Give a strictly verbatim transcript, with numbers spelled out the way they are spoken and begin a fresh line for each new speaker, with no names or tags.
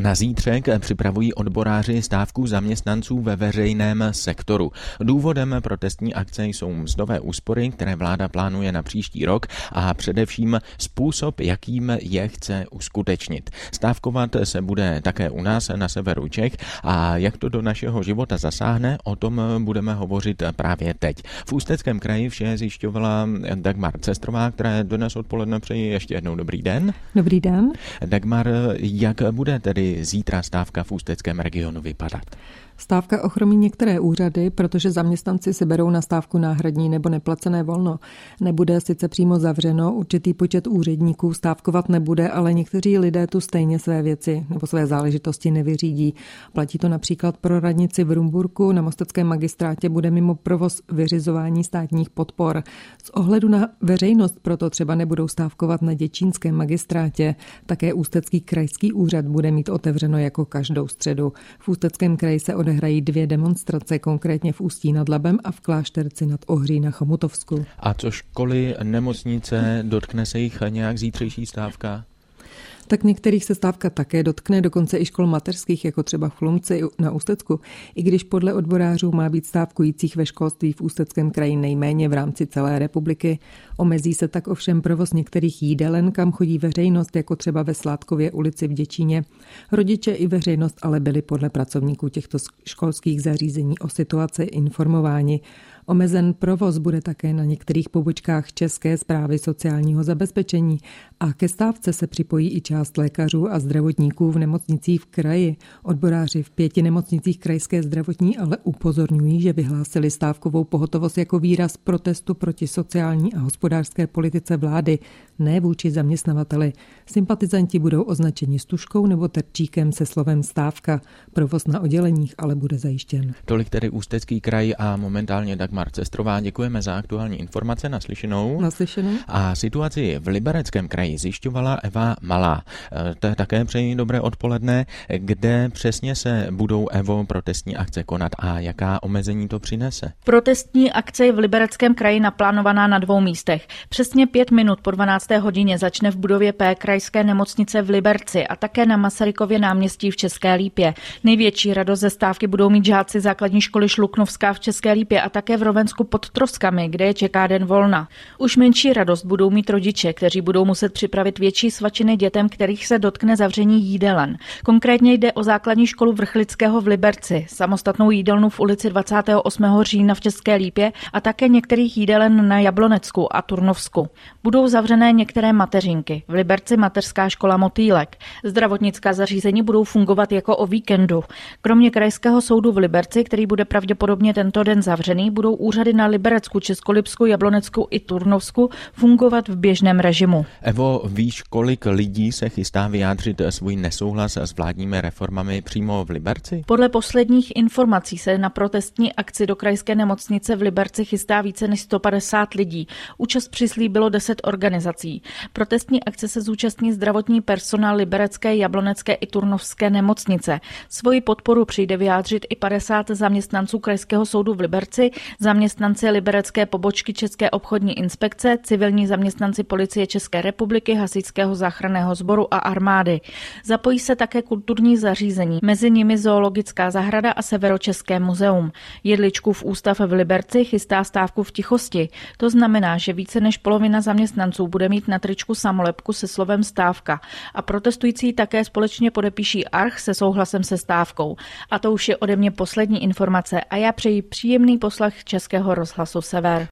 Na zítřek připravují odboráři stávku zaměstnanců ve veřejném sektoru. Důvodem protestní akce jsou mzdové úspory, které vláda plánuje na příští rok a především způsob, jakým je chce uskutečnit. Stávkovat se bude také u nás na severu Čech a jak to do našeho života zasáhne, o tom budeme hovořit právě teď. V Ústeckém kraji vše zjišťovala Dagmar Cestrová, která dnes odpoledne přeji ještě jednou dobrý den.
Dobrý den.
Dagmar, jak bude tedy zítra stávka v ústeckém regionu vypadat?
Stávka ochromí některé úřady, protože zaměstnanci si berou na stávku náhradní nebo neplacené volno. Nebude sice přímo zavřeno, určitý počet úředníků stávkovat nebude, ale někteří lidé tu stejně své věci nebo své záležitosti nevyřídí. Platí to například pro radnici v Rumburku, na mosteckém magistrátě bude mimo provoz vyřizování státních podpor. Z ohledu na veřejnost proto třeba nebudou stávkovat na děčínském magistrátě. Také Ústecký krajský úřad bude mít otevřeno jako každou středu. V Ústeckém kraji se odehrají dvě demonstrace, konkrétně v Ústí nad Labem a v Klášterci nad Ohří na Chomutovsku.
A co školy, nemocnice, dotkne se jich nějak zítřejší stávka?
Tak některých se stávka také dotkne, dokonce i škol mateřských, jako třeba v Chlumci na Ústecku. I když podle odborářů má být stávkujících ve školství v Ústeckém kraji nejméně v rámci celé republiky. Omezí se tak ovšem provoz některých jídelen, kam chodí veřejnost, jako třeba ve Sládkově ulici v Děčíně. Rodiče i veřejnost ale byli podle pracovníků těchto školských zařízení o situaci informováni. Omezen provoz bude také na některých pobočkách České správy sociálního zabezpečení a ke stávce se připojí i část lékařů a zdravotníků v nemocnicích v kraji. Odboráři v pěti nemocnicích krajské zdravotní ale upozorňují, že vyhlásili stávkovou pohotovost jako výraz protestu proti sociální a hospodářské politice vlády, ne vůči zaměstnavateli. Sympatizanti budou označeni stužkou nebo terčíkem se slovem stávka. Provoz na odděleních ale bude zajištěn.
Tolik tedy Ústecký kraj a momentálně Dagmar Cestrová. Děkujeme za aktuální informace. Naslyšenou.
Naslyšenou.
A situaci v Libereckém kraji zjišťovala Eva Malá. To také přeji dobré odpoledne. Kde přesně se budou, Evo, protestní akce konat a jaká omezení to přinese?
Protestní akce je v Libereckém kraji naplánovaná na dvou místech. Přesně pět minut po dvanácté hodině začne v budově P krajské nemocnice v Liberci a také na Masarykově náměstí v České Lípě. Největší radost ze stávky budou mít žáci základní školy Šluknovská v České Lípě a také v Rovensku pod Troskami, kde je čeká den volna. Už menší radost budou mít rodiče, kteří budou muset připravit větší svačiny dětem, kterých se dotkne zavření jídelen. Konkrétně jde o základní školu Vrchlického v Liberci, samostatnou jídelnu v ulici dvacátého osmého října v České Lípě a také některých jídelen na Jablonecku a Turnovsku. Budou zavřené některé mateřinky. V Liberci mateřská škola Motýlek. Zdravotnická zařízení budou fungovat jako o víkendu. Kromě krajského soudu v Liberci, který bude pravděpodobně tento den zavřený, budou úřady na Liberecku, Českolipsku, Jablonecku i Turnovsku fungovat v běžném režimu.
Evo, víš, kolik lidí se chystá vyjádřit svůj nesouhlas s vládními reformami přímo v Liberci?
Podle posledních informací se na protestní akci do krajské nemocnice v Liberci chystá více než sto padesát lidí. Účast přislíbilo deset organizací. Protestní akce se zúčastní zdravotní personál Liberecké, Jablonecké i Turnovské nemocnice. Svoji podporu přijde vyjádřit i padesát zaměstnanců krajského soudu v Liberci, zaměstnanci liberecké pobočky České obchodní inspekce, civilní zaměstnanci policie České republiky, hasičského záchranného sboru a armády. Zapojí se také kulturní zařízení, mezi nimi zoologická zahrada a Severočeské muzeum. Jedličkův ústav v Liberci chystá stávku v tichosti. To znamená, že více než polovina zaměstnanců bude mít na tričku samolepku se slovem stávka a protestující také společně podepíší arch se souhlasem se stávkou. A to už je ode mě poslední informace a já přeji příjemný poslech Českého rozhlasu Sever.